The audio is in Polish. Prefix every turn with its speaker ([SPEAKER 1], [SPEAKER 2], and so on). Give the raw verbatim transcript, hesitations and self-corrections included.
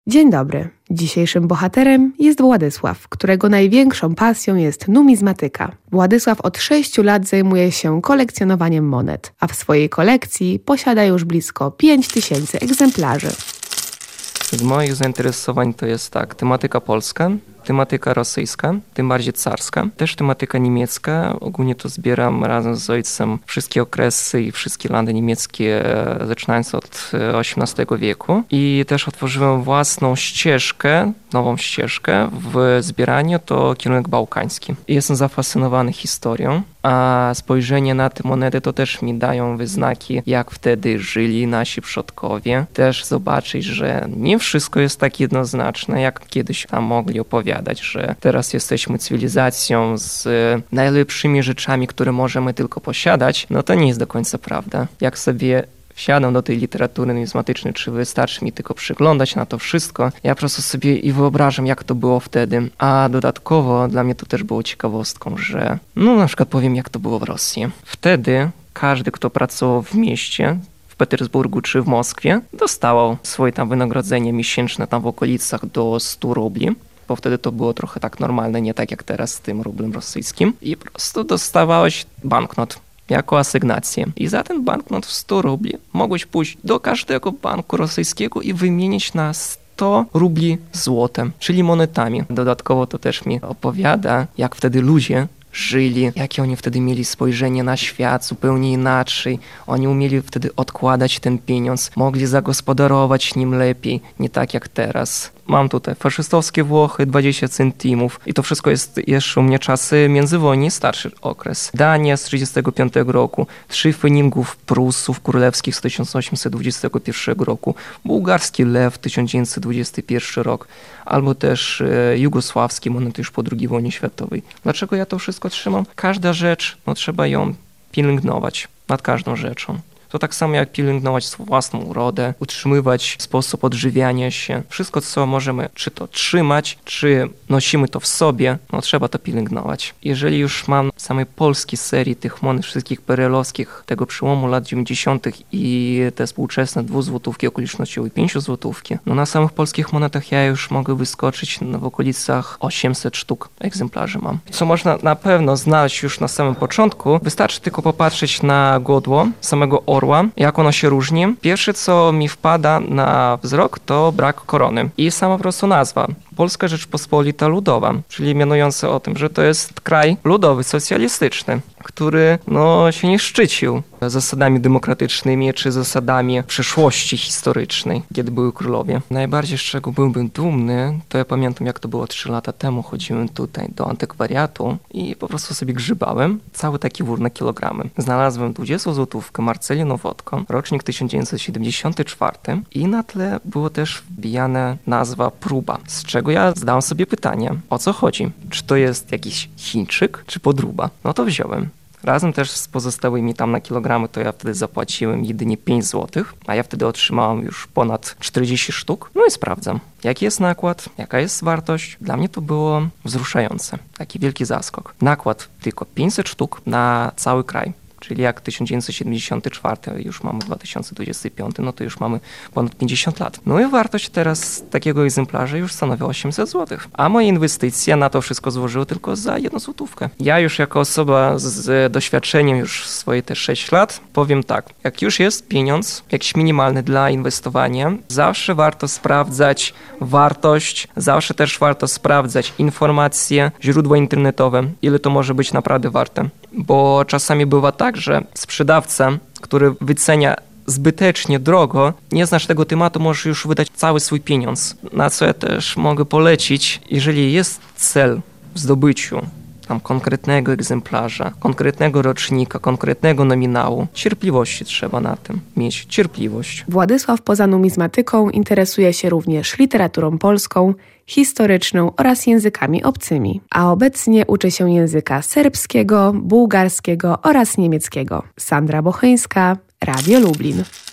[SPEAKER 1] Dzień dobry. Dzisiejszym bohaterem jest Władysław, którego największą pasją jest numizmatyka. Władysław od sześciu lat zajmuje się kolekcjonowaniem monet, a w swojej kolekcji posiada już blisko pięć tysięcy egzemplarzy.
[SPEAKER 2] Z moich zainteresowań to jest tak, tematyka polska, tematyka rosyjska, tym bardziej carska, też tematyka niemiecka. Ogólnie to zbieram razem z ojcem wszystkie okresy i wszystkie landy niemieckie, zaczynając od osiemnastego wieku. I też otworzyłem własną ścieżkę, nową ścieżkę w zbieraniu, to kierunek bałkański. Jestem zafascynowany historią, a spojrzenie na te monety to też mi dają wyznaki, jak wtedy żyli nasi przodkowie. Też zobaczyć, że nie wszystko jest tak jednoznaczne, jak kiedyś tam mogli opowiadać, że teraz jesteśmy cywilizacją z najlepszymi rzeczami, które możemy tylko posiadać, no to nie jest do końca prawda. Jak sobie wsiadam do tej literatury numizmatycznej, czy wystarczy mi tylko przyglądać na to wszystko, ja po prostu sobie i wyobrażam, jak to było wtedy. A dodatkowo dla mnie to też było ciekawostką, że no na przykład powiem, jak to było w Rosji. Wtedy każdy, kto pracował w mieście, w Petersburgu czy w Moskwie, dostawał swoje tam wynagrodzenie miesięczne tam w okolicach do stu rubli. Bo wtedy to było trochę tak normalne, nie tak jak teraz z tym rublem rosyjskim. I po prostu dostawałeś banknot jako asygnację. I za ten banknot w sto rubli mogłeś pójść do każdego banku rosyjskiego i wymienić na sto rubli złotem, czyli monetami. Dodatkowo to też mi opowiada, jak wtedy ludzie żyli, jakie oni wtedy mieli spojrzenie na świat zupełnie inaczej. Oni umieli wtedy odkładać ten pieniądz, mogli zagospodarować nim lepiej, nie tak jak teraz. Mam tutaj faszystowskie Włochy, dwadzieścia centimów i to wszystko jest jeszcze u mnie czasy międzywojni, starszy okres. Dania z trzydziestego piątego roku, trzy feningów Prusów królewskich z tysiąc osiemset dwudziestego pierwszego roku, bułgarski lew tysiąc dziewięćset dwudziesty pierwszy rok, albo też e, jugosławskie monety już po drugiej wojnie światowej. Dlaczego ja to wszystko trzymam? Każda rzecz, no trzeba ją pielęgnować nad każdą rzeczą. To tak samo jak pielęgnować własną urodę, utrzymywać sposób odżywiania się. Wszystko, co możemy, czy to trzymać, czy nosimy to w sobie, no trzeba to pielęgnować. Jeżeli już mam samej polskiej serii tych monet wszystkich perelowskich tego przełomu lat dziewięćdziesiątych i te współczesne dwuzłotówki okolicznościowe i pięciozłotówki, no na samych polskich monetach ja już mogę wyskoczyć no w okolicach osiemset sztuk egzemplarzy mam. Co można na pewno znaleźć już na samym początku, wystarczy tylko popatrzeć na godło samego orła, jak ono się różni. Pierwsze, co mi wpada na wzrok, to brak korony i sama po prostu nazwa. Polska Rzeczpospolita Ludowa, czyli mianujące o tym, że to jest kraj ludowy, socjalistyczny, który no, się nie szczycił zasadami demokratycznymi czy zasadami przeszłości historycznej, kiedy były królowie. Najbardziej z czego byłbym dumny, to ja pamiętam, jak to było trzy lata temu. Chodziłem tutaj do antykwariatu i po prostu sobie grzybałem. Cały taki wór na kilogramy. Znalazłem dwudziestozłotówkę Marceli Nowotko, rocznik tysiąc dziewięćset siedemdziesiąty czwarty i na tle było też wbijana nazwa Próba, z czego ja zadałem sobie pytanie, o co chodzi? Czy to jest jakiś Chińczyk, czy podróba? No to wziąłem. Razem też z pozostałymi tam na kilogramy to ja wtedy zapłaciłem jedynie pięć złotych, a ja wtedy otrzymałem już ponad czterdzieści sztuk. No i sprawdzam, jaki jest nakład, jaka jest wartość. Dla mnie to było wzruszające. Taki wielki zaskok. Nakład tylko pięćset sztuk na cały kraj. Czyli jak tysiąc dziewięćset siedemdziesiąty czwarty, już mamy dwa tysiące dwudziesty piąty, no to już mamy ponad pięćdziesiąt lat. No i wartość teraz takiego egzemplarza już stanowi osiemset złotych. A moje inwestycje na to wszystko złożyły tylko za jedną złotówkę. Ja już jako osoba z doświadczeniem już swoje te sześć lat powiem tak, jak już jest pieniądz jakiś minimalny dla inwestowania, zawsze warto sprawdzać wartość, zawsze też warto sprawdzać informacje, źródła internetowe, ile to może być naprawdę warte. Bo czasami bywa tak, że sprzedawca, który wycenia zbytecznie drogo, nie znasz tego tematu, możesz już wydać cały swój pieniądz. Na co ja też mogę polecić, jeżeli jest cel w zdobyciu tam konkretnego egzemplarza, konkretnego rocznika, konkretnego nominału, cierpliwości trzeba na tym mieć, cierpliwość.
[SPEAKER 1] Władysław poza numizmatyką interesuje się również literaturą polską, historyczną oraz językami obcymi, a obecnie uczy się języka serbskiego, bułgarskiego oraz niemieckiego. Sandra Bochyńska, Radio Lublin.